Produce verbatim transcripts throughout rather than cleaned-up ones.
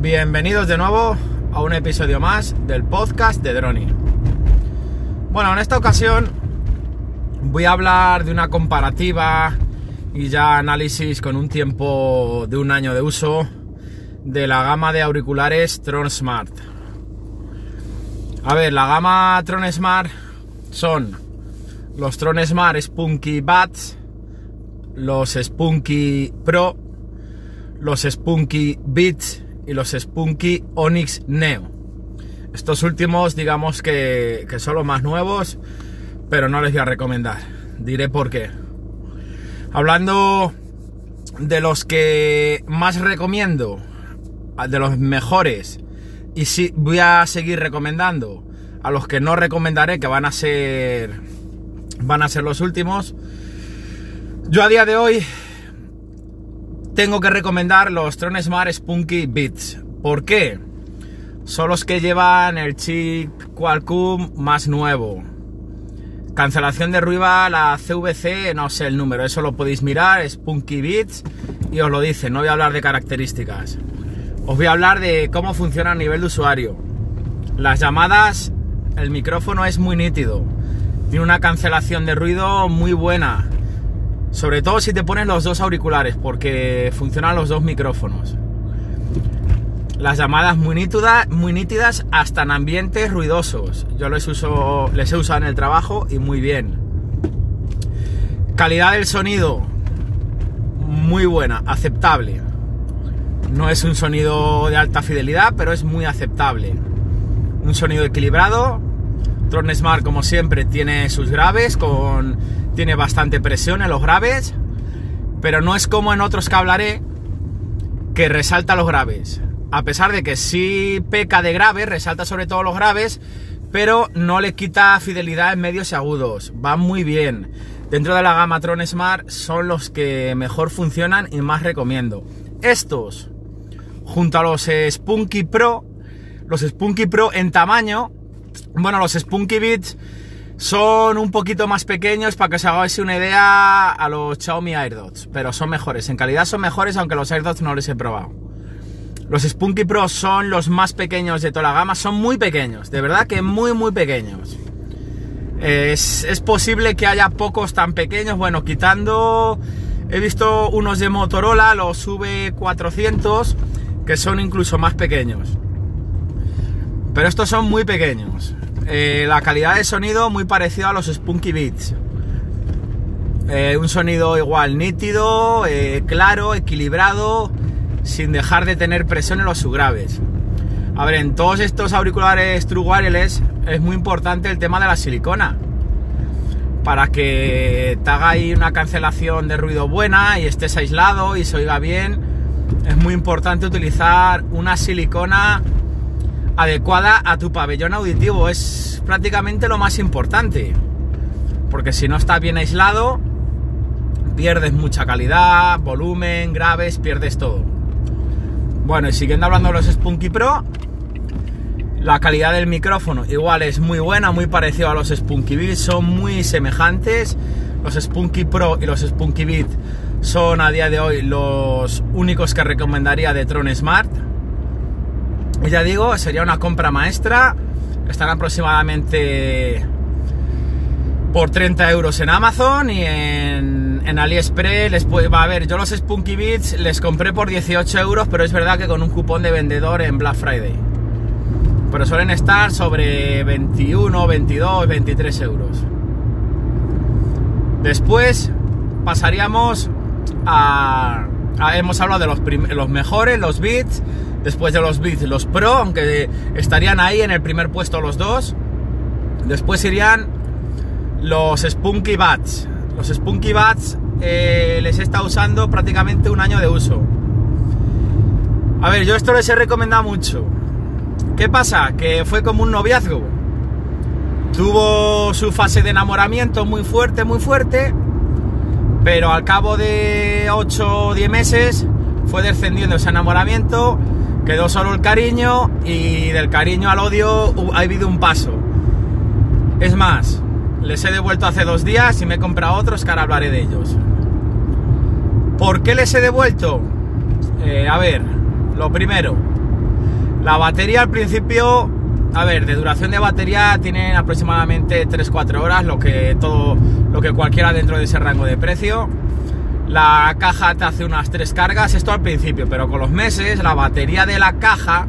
Bienvenidos de nuevo a un episodio más del podcast de Droni. Bueno, en esta ocasión voy a hablar de una comparativa y ya análisis con un tiempo de un año de uso de la gama de auriculares Tron Smart. A ver, la gama Tron Smart son los Tron Smart Spunky Buds, los Spunky Pro, los Spunky Beats y los Spunky Onyx Neo. Estos últimos digamos que, que son los más nuevos, pero no les voy a recomendar. Diré por qué. Hablando de los que más recomiendo, de los mejores, y sí voy a seguir recomendando a los que no recomendaré, que van a ser van a ser los últimos. Yo a día de hoy tengo que recomendar los Tron Smart Spunky Beats. ¿Por qué? Son los que llevan el chip Qualcomm más nuevo. Cancelación de ruido, la C V C, no sé el número, eso lo podéis mirar, Spunky Beats, y os lo dice. No voy a hablar de características. Os voy a hablar de cómo funciona a nivel de usuario. Las llamadas, el micrófono es muy nítido. Tiene una cancelación de ruido muy buena. Sobre todo si te pones los dos auriculares, porque funcionan los dos micrófonos. Las llamadas muy nítidas, muy nítidas hasta en ambientes ruidosos. Yo les, uso, les he usado en el trabajo y muy bien. Calidad del sonido, muy buena, aceptable. No es un sonido de alta fidelidad, pero es muy aceptable. Un sonido equilibrado. Tron Smart, como siempre, tiene sus graves, con, tiene bastante presión en los graves, pero no es como en otros que hablaré, que resalta los graves. A pesar de que sí peca de graves, resalta sobre todo los graves, pero no le quita fidelidad en medios y agudos. Va muy bien. Dentro de la gama Tron Smart son los que mejor funcionan y más recomiendo. Estos, junto a los Spunky Pro, los Spunky Pro en tamaño, bueno, los Spunky Beats son un poquito más pequeños, para que os hagáis una idea, a los Xiaomi AirDots, pero son mejores, en calidad son mejores, aunque los AirDots no les he probado. Los Spunky Pro son los más pequeños de toda la gama, son muy pequeños, de verdad que muy muy pequeños. Es, es posible que haya pocos tan pequeños, bueno, quitando, he visto unos de Motorola, los V cuatrocientos, que son incluso más pequeños. Pero estos son muy pequeños. Eh, la calidad de sonido muy parecida a los Spunky Beats. Eh, un sonido igual nítido, eh, claro, equilibrado, sin dejar de tener presión en los subgraves. A ver, en todos estos auriculares True Wireless es muy importante el tema de la silicona. Para que te haga ahí una cancelación de ruido buena y estés aislado y se oiga bien, es muy importante utilizar una silicona adecuada a tu pabellón auditivo. Es prácticamente lo más importante, porque si no está bien aislado pierdes mucha calidad, volumen, graves, pierdes todo. Bueno, y siguiendo hablando de los Spunky Pro, la calidad del micrófono igual es muy buena, muy parecido a los Spunky Beats, son muy semejantes. Los Spunky Pro y los Spunky Beat son a día de hoy los únicos que recomendaría de Tron Smart. Y ya digo, sería una compra maestra. Están aproximadamente por treinta euros en Amazon, y en, en AliExpress les puede, va a ver, yo los Spunky Beats les compré por dieciocho euros, pero es verdad que con un cupón de vendedor en Black Friday. Pero suelen estar sobre veintiuno, veintidós, veintitrés euros. Después pasaríamos a, a hemos hablado de los, prim, los mejores, los Beats. Después de los Beats, los Pro, aunque estarían ahí en el primer puesto los dos. Después irían los Spunky Buds. Los Spunky Buds eh, les he estado usando prácticamente un año de uso. A ver, yo esto les he recomendado mucho. ¿Qué pasa? Que fue como un noviazgo. Tuvo su fase de enamoramiento muy fuerte, muy fuerte, pero al cabo de ocho o diez meses fue descendiendo ese enamoramiento. Quedó solo el cariño, y del cariño al odio ha habido un paso. Es más, les he devuelto hace dos días y me he comprado otros, que ahora hablaré de ellos. ¿Por qué les he devuelto? Eh, a ver, lo primero, La batería al principio, a ver, de duración de batería tienen aproximadamente tres cuatro horas, lo que todo, lo que cualquiera dentro de ese rango de precio. La caja te hace unas tres cargas, esto al principio, pero con los meses la batería de la caja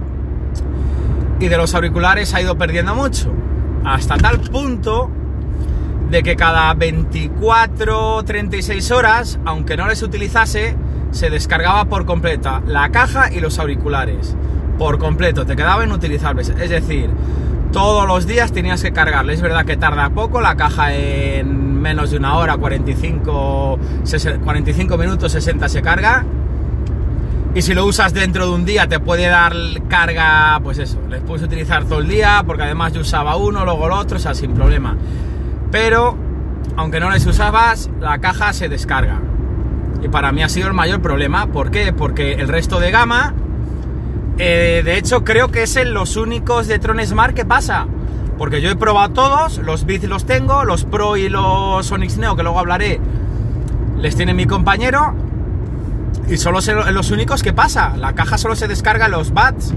y de los auriculares ha ido perdiendo mucho, hasta tal punto de que cada veinticuatro treinta y seis horas, aunque no les utilizase, se descargaba por completa la caja y los auriculares, por completo, te quedaban inutilizables. Es decir, todos los días tenías que cargarle. Es verdad que tarda poco, la caja en menos de una hora, cuarenta y cinco, cuarenta y cinco minutos, sesenta se carga. Y si lo usas dentro de un día te puede dar carga, pues eso, les puedes utilizar todo el día, porque además yo usaba uno, luego el otro, o sea, sin problema. Pero, aunque no les usabas, la caja se descarga. Y para mí ha sido el mayor problema. ¿Por qué? Porque el resto de gama, eh, de hecho creo que es en los únicos de Tron Smart que pasa. Porque yo he probado todos, los Beats los tengo, los Pro y los Onyx Neo, que luego hablaré, les tiene mi compañero. Y solo son los únicos que pasa. La caja solo se descarga en los Buds.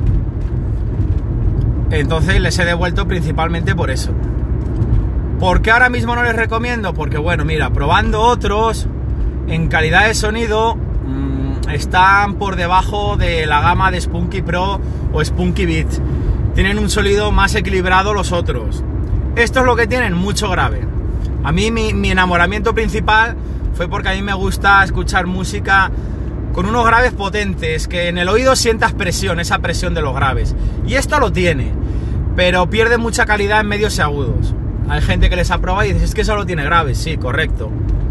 Entonces les he devuelto principalmente por eso. ¿Por qué ahora mismo no les recomiendo? Porque bueno, mira, probando otros, en calidad de sonido mmm, están por debajo de la gama de Spunky Pro o Spunky Beats. Tienen un sonido más equilibrado los otros. Esto es lo que tienen, mucho grave. A mí mi, mi enamoramiento principal fue porque a mí me gusta escuchar música con unos graves potentes, que en el oído sientas presión, esa presión de los graves. Y esto lo tiene, pero pierde mucha calidad en medios y agudos. Hay gente que les aprueba y dice, es que solo tiene graves. Sí, correcto.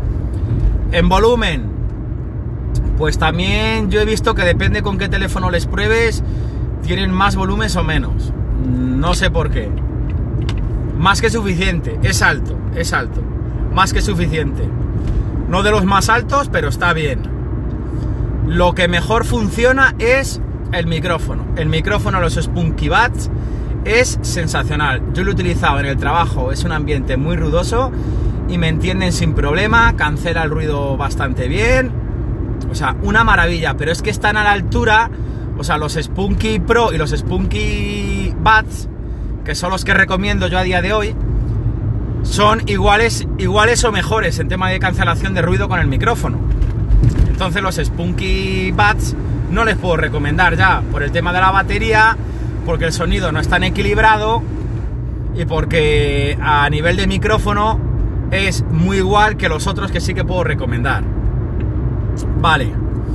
En volumen, pues también yo he visto que depende con qué teléfono les pruebes, tienen más volúmenes o menos. No sé por qué. Más que suficiente, es alto, es alto. Más que suficiente. No de los más altos, pero está bien. Lo que mejor funciona es el micrófono. El micrófono, los Spunky Buds, es sensacional. Yo lo he utilizado en el trabajo, es un ambiente muy ruidoso y me entienden sin problema, cancela el ruido bastante bien. O sea, una maravilla, pero es que están a la altura, o sea, los Spunky Pro y los Spunky Buds, que son los que recomiendo yo a día de hoy, son iguales, iguales o mejores en tema de cancelación de ruido con el micrófono. Entonces los Spunky Buds no les puedo recomendar ya por el tema de la batería, porque el sonido no es tan equilibrado y porque a nivel de micrófono es muy igual que los otros que sí que puedo recomendar. Vale.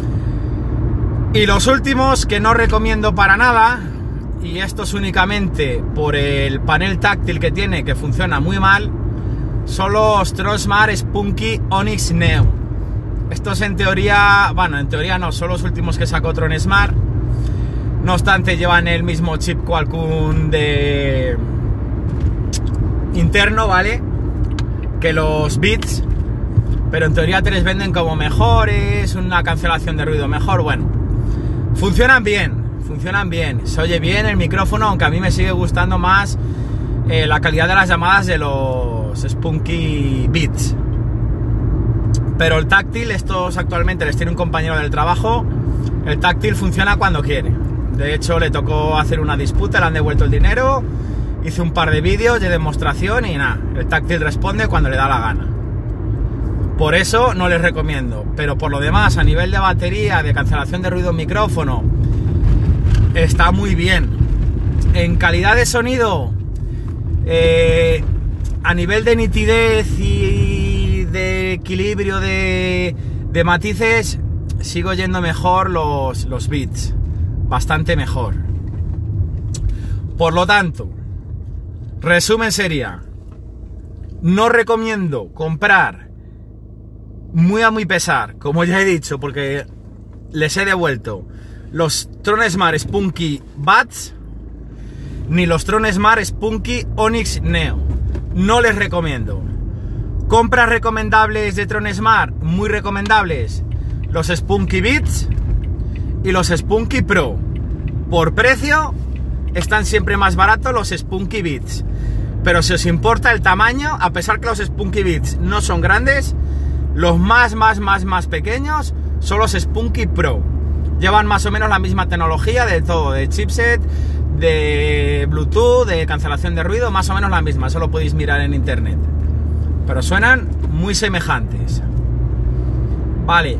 Y los últimos que no recomiendo para nada, y esto es únicamente por el panel táctil que tiene, que funciona muy mal, son los Tron Smart Spunky Onyx Neo. Estos en teoría, bueno, en teoría no, son los últimos que sacó Tron Smart. No obstante, llevan el mismo chip Qualcomm de interno, ¿vale? Que los Beats, pero en teoría te les venden como mejores, una cancelación de ruido mejor. Bueno, funcionan bien, funcionan bien, se oye bien el micrófono, aunque a mí me sigue gustando más eh, la calidad de las llamadas de los Spunky Beats. Pero el táctil, estos actualmente les tiene un compañero del trabajo, el táctil funciona cuando quiere. De hecho, le tocó hacer una disputa, le han devuelto el dinero, hice un par de vídeos de demostración y nada, el táctil responde cuando le da la gana. Por eso no les recomiendo, pero por lo demás, a nivel de batería, de cancelación de ruido en micrófono, está muy bien. En calidad de sonido, eh, a nivel de nitidez y de equilibrio de, de matices, sigo yendo mejor los, los Beats, bastante mejor. Por lo tanto, resumen sería, no recomiendo comprar muy a muy pesar, como ya he dicho, porque les he devuelto los Tron Smart Spunky Buds ni los Tron Smart Spunky Onyx Neo. No les recomiendo. Compras recomendables de Tron Smart, muy recomendables, los Spunky Beats y los Spunky Pro. Por precio están siempre más baratos los Spunky Beats, pero si os importa el tamaño, a pesar que los Spunky Beats no son grandes, los más, más, más, más pequeños son los Spunky Pro. Llevan más o menos la misma tecnología de todo, de chipset, de Bluetooth, de cancelación de ruido, más o menos la misma, eso lo podéis mirar en internet. Pero suenan muy semejantes. Vale.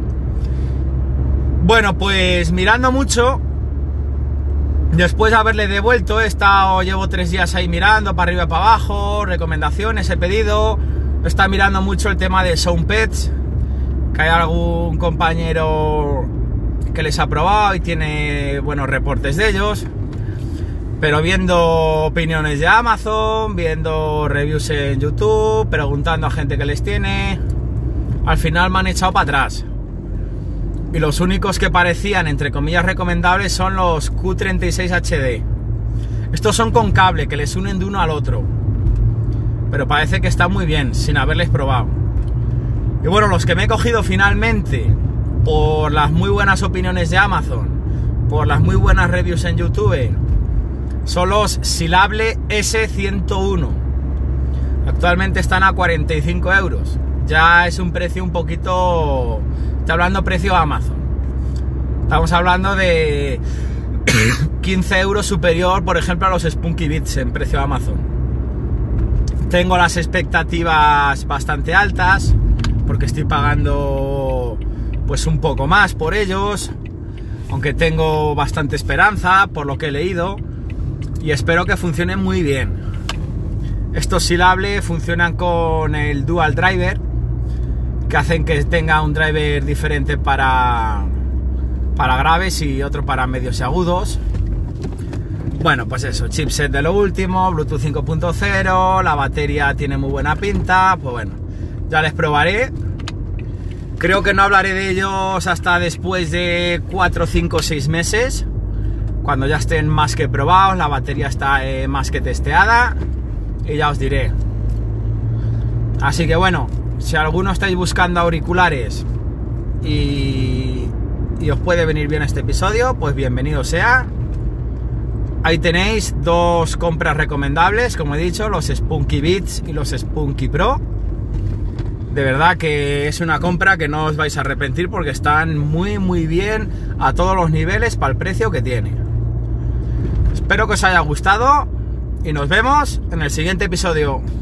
Bueno, pues mirando mucho, después de haberle devuelto, he estado, llevo tres días ahí mirando, para arriba y para abajo, recomendaciones, he pedido, he estado mirando mucho el tema de SoundPads, que hay algún compañero que les ha probado y tiene buenos reportes de ellos, pero viendo opiniones de Amazon, viendo reviews en YouTube, preguntando a gente que les tiene, al final me han echado para atrás. Y los únicos que parecían, entre comillas, recomendables son los Q treinta y seis H D. Estos son con cable, que les unen de uno al otro. Pero parece que están muy bien, sin haberles probado. Y bueno, los que me he cogido finalmente, por las muy buenas opiniones de Amazon, por las muy buenas reviews en YouTube, son los Syllable S ciento uno. Actualmente están a cuarenta y cinco euros. Ya es un precio un poquito... Está hablando precio Amazon. Estamos hablando de quince euros superior, por ejemplo, a los Spunky Beats en precio Amazon. Tengo las expectativas bastante altas, porque estoy pagando pues un poco más por ellos, aunque tengo bastante esperanza por lo que he leído, y espero que funcionen muy bien. Estos Syllable funcionan con el Dual Driver, que hacen que tenga un driver diferente para, para graves y otro para medios y agudos. Bueno, pues eso, chipset de lo último, Bluetooth cinco punto cero, la batería tiene muy buena pinta, pues bueno, ya les probaré. Creo que no hablaré de ellos hasta después de cuatro, cinco, seis meses, cuando ya estén más que probados, la batería está eh, más que testeada, y ya os diré. Así que bueno, si alguno estáis buscando auriculares y, y os puede venir bien este episodio, pues bienvenido sea. Ahí tenéis dos compras recomendables, como he dicho, los Spunky Beats y los Spunky Pro. De verdad que es una compra que no os vais a arrepentir, porque están muy muy bien a todos los niveles para el precio que tiene. Espero que os haya gustado y nos vemos en el siguiente episodio.